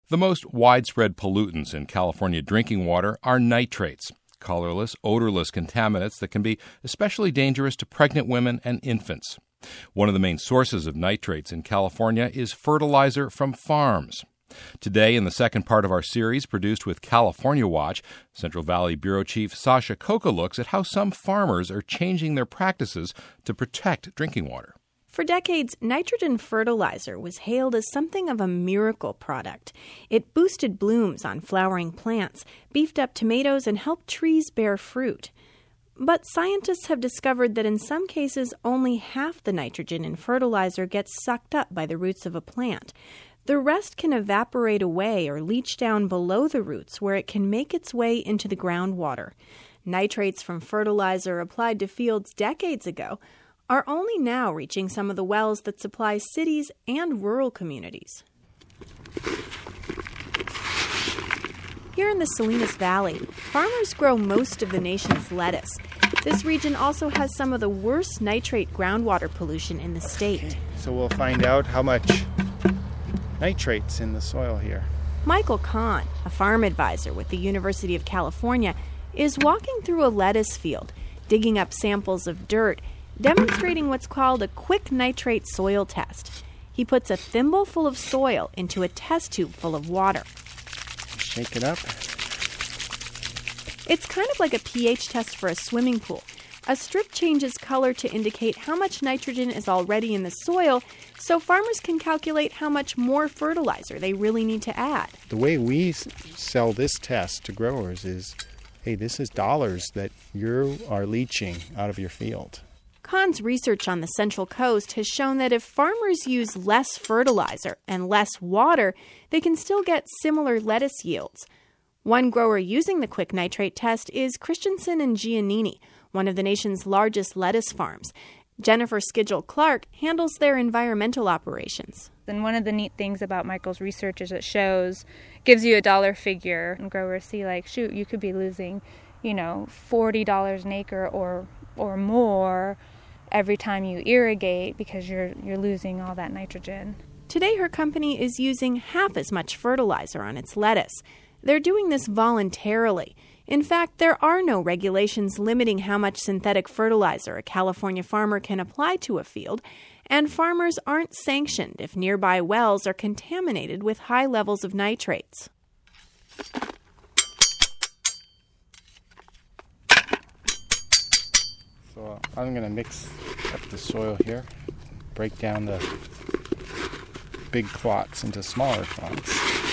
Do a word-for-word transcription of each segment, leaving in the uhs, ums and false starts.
The most widespread pollutants in California drinking water are nitrates, colorless, odorless contaminants that can be especially dangerous to pregnant women and infants. One of the main sources of nitrates in California is fertilizer from farms. Today, in the second part of our series, produced with California Watch, Central Valley Bureau Chief Sasha Khokha looks at how some farmers are changing their practices to protect drinking water. For decades, nitrogen fertilizer was hailed as something of a miracle product. It boosted blooms on flowering plants, beefed up tomatoes, and helped trees bear fruit. But scientists have discovered that in some cases, only half the nitrogen in fertilizer gets sucked up by the roots of a plant. The rest can evaporate away or leach down below the roots, where it can make its way into the groundwater. Nitrates from fertilizer applied to fields decades ago are only now reaching some of the wells that supply cities and rural communities. Here in the Salinas Valley, farmers grow most of the nation's lettuce. This region also has some of the worst nitrate groundwater pollution in the state. Okay, so we'll find out how much nitrates in the soil here. Michael Kahn, a farm advisor with the University of California, is walking through a lettuce field, digging up samples of dirt, demonstrating what's called a quick nitrate soil test. He puts a thimble full of soil into a test tube full of water. Shake it up. It's kind of like a pH test for a swimming pool. A strip changes color to indicate how much nitrogen is already in the soil, so farmers can calculate how much more fertilizer they really need to add. The way we sell this test to growers is, hey, this is dollars that you are leaching out of your field. Kahn's research on the Central Coast has shown that if farmers use less fertilizer and less water, they can still get similar lettuce yields. One grower using the quick nitrate test is Christensen and Giannini, one of the nation's largest lettuce farms. Jennifer Skidgel-Clark handles their environmental operations. And one of the neat things about Michael's research is it shows, gives you a dollar figure, and growers see like, shoot, you could be losing, you know, forty dollars an acre or or more every time you irrigate because you're you're losing all that nitrogen. Today, her company is using half as much fertilizer on its lettuce. They're doing this voluntarily. In fact, there are no regulations limiting how much synthetic fertilizer a California farmer can apply to a field, and farmers aren't sanctioned if nearby wells are contaminated with high levels of nitrates. So I'm going to mix up the soil here, break down the big clots into smaller clots.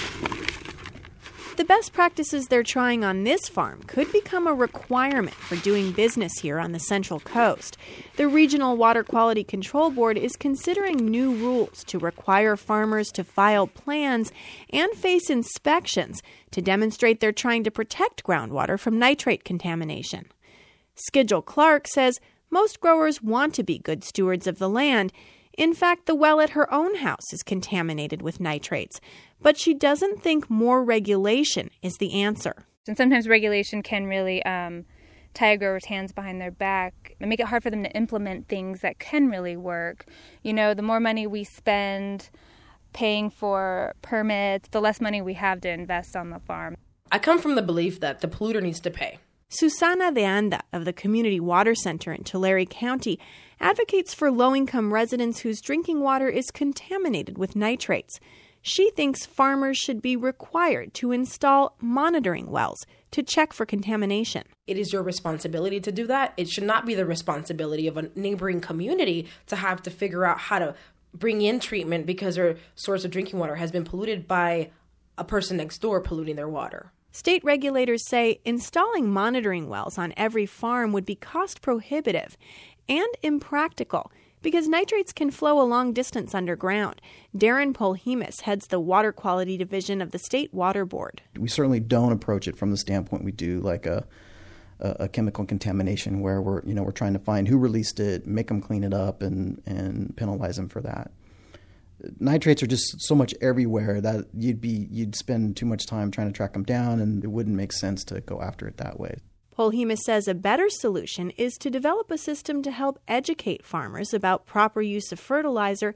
The best practices they're trying on this farm could become a requirement for doing business here on the Central Coast. The Regional Water Quality Control Board is considering new rules to require farmers to file plans and face inspections to demonstrate they're trying to protect groundwater from nitrate contamination. Skidgel-Clark says most growers want to be good stewards of the land. In fact, the well at her own house is contaminated with nitrates, but she doesn't think more regulation is the answer. And sometimes regulation can really um, tie a grower's hands behind their back and make it hard for them to implement things that can really work. You know, the more money we spend paying for permits, the less money we have to invest on the farm. I come from the belief that the polluter needs to pay. Susana de Anda of the Community Water Center in Tulare County advocates for low-income residents whose drinking water is contaminated with nitrates. She thinks farmers should be required to install monitoring wells to check for contamination. It is your responsibility to do that. It should not be the responsibility of a neighboring community to have to figure out how to bring in treatment because their source of drinking water has been polluted by a person next door polluting their water. State regulators say installing monitoring wells on every farm would be cost prohibitive and impractical because nitrates can flow a long distance underground. Darren Polhemus heads the Water Quality Division of the State Water Board. We certainly don't approach it from the standpoint we do like a, a, a chemical contamination where we're, you know, we're trying to find who released it, make them clean it up, and, and penalize them for that. Nitrates are just so much everywhere that you'd be you'd spend too much time trying to track them down, and it wouldn't make sense to go after it that way. Polhemus says a better solution is to develop a system to help educate farmers about proper use of fertilizer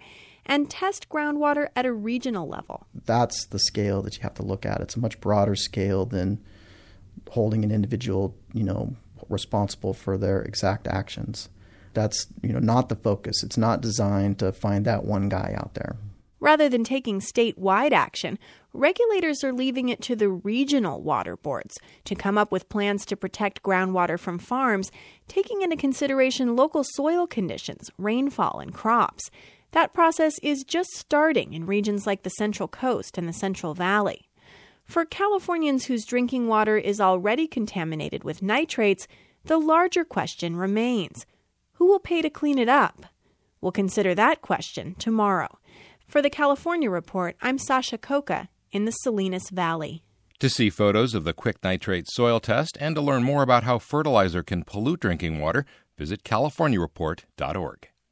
and test groundwater at a regional level. That's the scale that you have to look at. It's a much broader scale than holding an individual, you know, responsible for their exact actions. That's, you know, not the focus. It's not designed to find that one guy out there. Rather than taking statewide action, regulators are leaving it to the regional water boards to come up with plans to protect groundwater from farms, taking into consideration local soil conditions, rainfall, and crops. That process is just starting in regions like the Central Coast and the Central Valley. For Californians whose drinking water is already contaminated with nitrates, the larger question remains: who will pay to clean it up? We'll consider that question tomorrow. For the California Report, I'm Sasha Coca in the Salinas Valley. To see photos of the Quick Nitrate soil test and to learn more about how fertilizer can pollute drinking water, visit california report dot org.